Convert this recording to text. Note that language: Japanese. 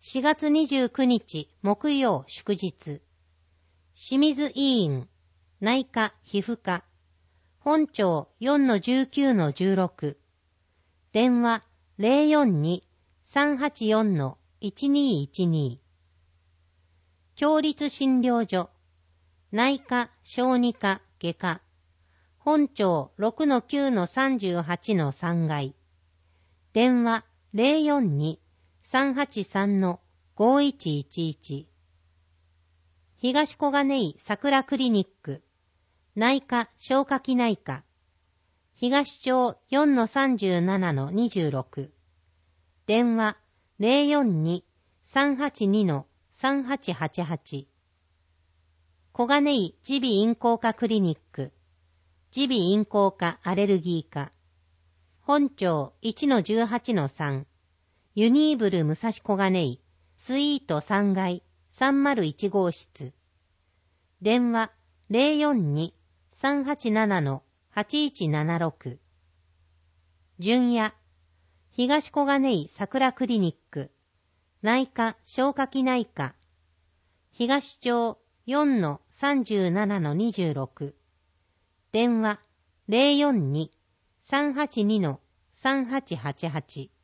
4月29日木曜祝日。清水医院、内科皮膚科、本庁 4-19-16、電話 042-384-1212、共立診療所、内科小児科外科、本庁 6-9-38-3階、電話 042-383-5111、東小金井桜クリニック、内科消化器内科、東町 4-37-26、電話 042-382-3888、小金井耳鼻咽喉科クリニック、耳鼻咽喉科アレルギー科、本庁 1-18-3、ユニーブル武蔵小金井、スイート3階301号室、電話 042-387-8176、純也、東小金井桜クリニック、内科消化器内科、東町 4-37-26、電話 042-382-3888